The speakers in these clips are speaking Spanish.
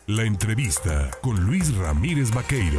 La entrevista con Luis Ramírez Vaqueiro.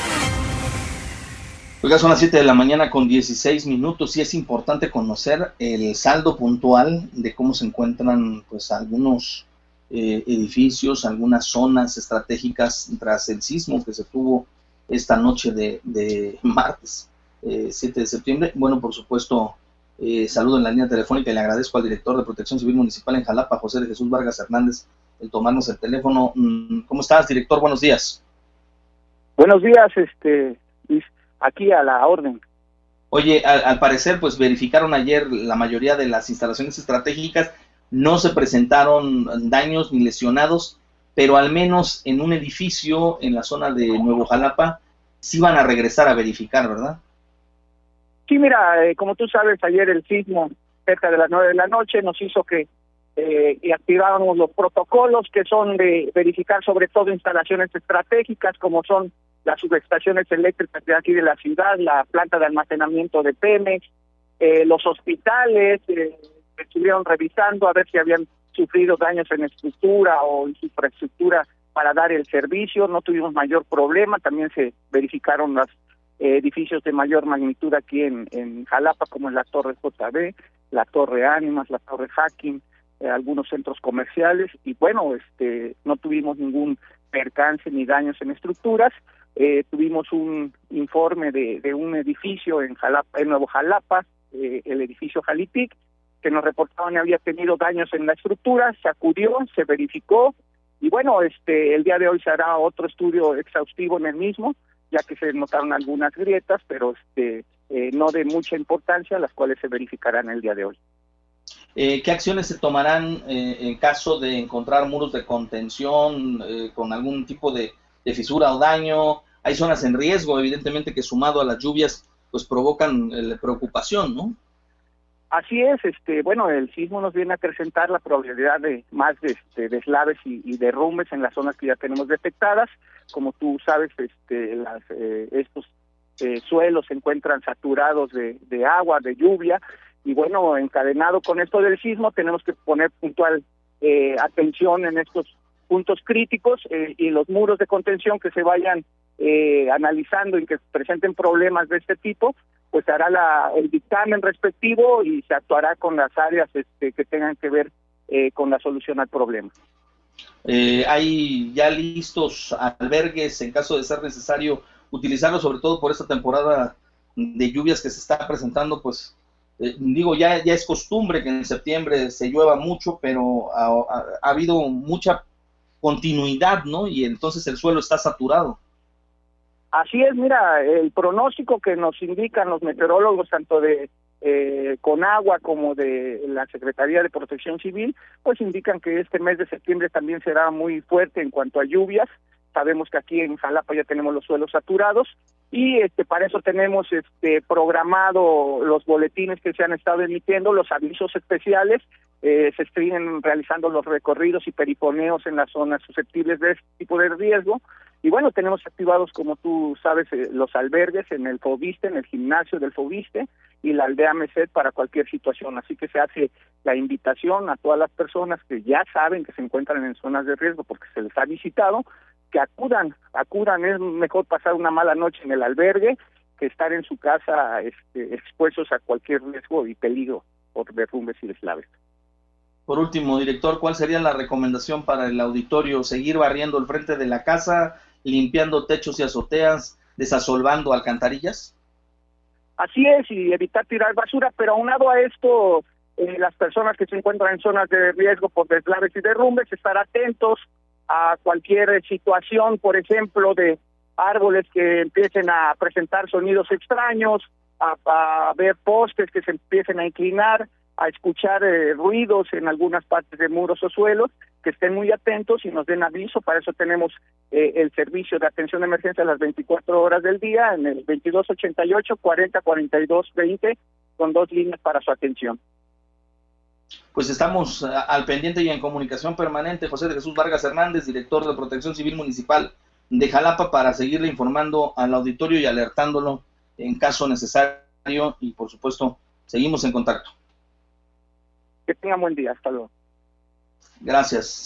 Oiga, son las 7 de la mañana con 16 minutos y es importante conocer el saldo puntual de cómo se encuentran pues algunos edificios, algunas zonas estratégicas tras el sismo que se tuvo esta noche de martes 7 de septiembre. Bueno, por supuesto, saludo en la línea telefónica y le agradezco al director de Protección Civil Municipal en Jalapa, José de Jesús Vargas Hernández, el tomarnos el teléfono. ¿Cómo estás, director? Buenos días. Buenos días, Luis, aquí a la orden. Oye, al parecer, pues verificaron ayer la mayoría de las instalaciones estratégicas, no se presentaron daños ni lesionados, pero al menos en un edificio en la zona de Nuevo Jalapa sí van a regresar a verificar, ¿verdad? Sí, mira, como tú sabes, ayer el sismo cerca de las 9 de la noche nos hizo que y activáramos los protocolos que son de verificar sobre todo instalaciones estratégicas como son las subestaciones eléctricas de aquí de la ciudad, la planta de almacenamiento de Pemex, los hospitales, estuvieron revisando a ver si habían sufrido daños en estructura o en su infraestructura para dar el servicio. No tuvimos mayor problema, también se verificaron los edificios de mayor magnitud aquí en Jalapa, como en la Torre JB, la Torre Ánimas, la Torre Hacking, algunos centros comerciales, y bueno, no tuvimos ningún percance ni daños en estructuras. Tuvimos un informe de un edificio en Jalapa, en Nuevo Jalapa, el edificio Jalitic, que nos reportaban que había tenido daños en la estructura. Se acudió, se verificó, y bueno, el día de hoy se hará otro estudio exhaustivo en el mismo, ya que se notaron algunas grietas, pero no de mucha importancia, las cuales se verificarán el día de hoy. ¿Qué acciones se tomarán en caso de encontrar muros de contención con algún tipo de fisura o daño? Hay zonas en riesgo, evidentemente, que sumado a las lluvias pues provocan preocupación, ¿no? Así es, bueno, el sismo nos viene a acrecentar la probabilidad de más deslaves y derrumbes en las zonas que ya tenemos detectadas. Como tú sabes, estos suelos se encuentran saturados de agua, de lluvia, y bueno, encadenado con esto del sismo, tenemos que poner puntual atención en estos puntos críticos, y los muros de contención que se vayan analizando y que presenten problemas de este tipo, pues se hará el dictamen respectivo y se actuará con las áreas que tengan que ver con la solución al problema. ¿Hay ya listos albergues en caso de ser necesario utilizarlos, sobre todo por esta temporada de lluvias que se está presentando? Pues ya es costumbre que en septiembre se llueva mucho, pero ha habido mucha continuidad, ¿no? Y entonces el suelo está saturado. Así es, mira, el pronóstico que nos indican los meteorólogos, tanto de Conagua como de la Secretaría de Protección Civil, pues indican que este mes de septiembre también será muy fuerte en cuanto a lluvias. Sabemos que aquí en Jalapa ya tenemos los suelos saturados y para eso tenemos programado los boletines que se han estado emitiendo, los avisos especiales. Se siguen realizando los recorridos y periponeos en las zonas susceptibles de este tipo de riesgo. Y bueno, tenemos activados, como tú sabes, los albergues en el Fobiste, en el gimnasio del Fobiste, y la aldea Meset para cualquier situación. Así que se hace la invitación a todas las personas que ya saben que se encuentran en zonas de riesgo porque se les ha visitado, que acudan. Es mejor pasar una mala noche en el albergue que estar en su casa expuestos a cualquier riesgo y peligro por derrumbes y deslaves. Por último, director, ¿cuál sería la recomendación para el auditorio? ¿Seguir barriendo el frente de la casa, limpiando techos y azoteas, desasolvando alcantarillas? Así es, y evitar tirar basura, pero aunado a esto, las personas que se encuentran en zonas de riesgo por deslaves y derrumbes, estar atentos a cualquier situación, por ejemplo, de árboles que empiecen a presentar sonidos extraños, a ver postes que se empiecen a inclinar, a escuchar ruidos en algunas partes de muros o suelos, que estén muy atentos y nos den aviso. Para eso tenemos el servicio de atención de emergencia a las 24 horas del día en el 2288 40 42 20, con 2 líneas para su atención. Pues estamos al pendiente y en comunicación permanente. José de Jesús Vargas Hernández, director de Protección Civil Municipal de Jalapa, para seguirle informando al auditorio y alertándolo en caso necesario, y por supuesto seguimos en contacto. Que tengan buen día, hasta luego. Gracias.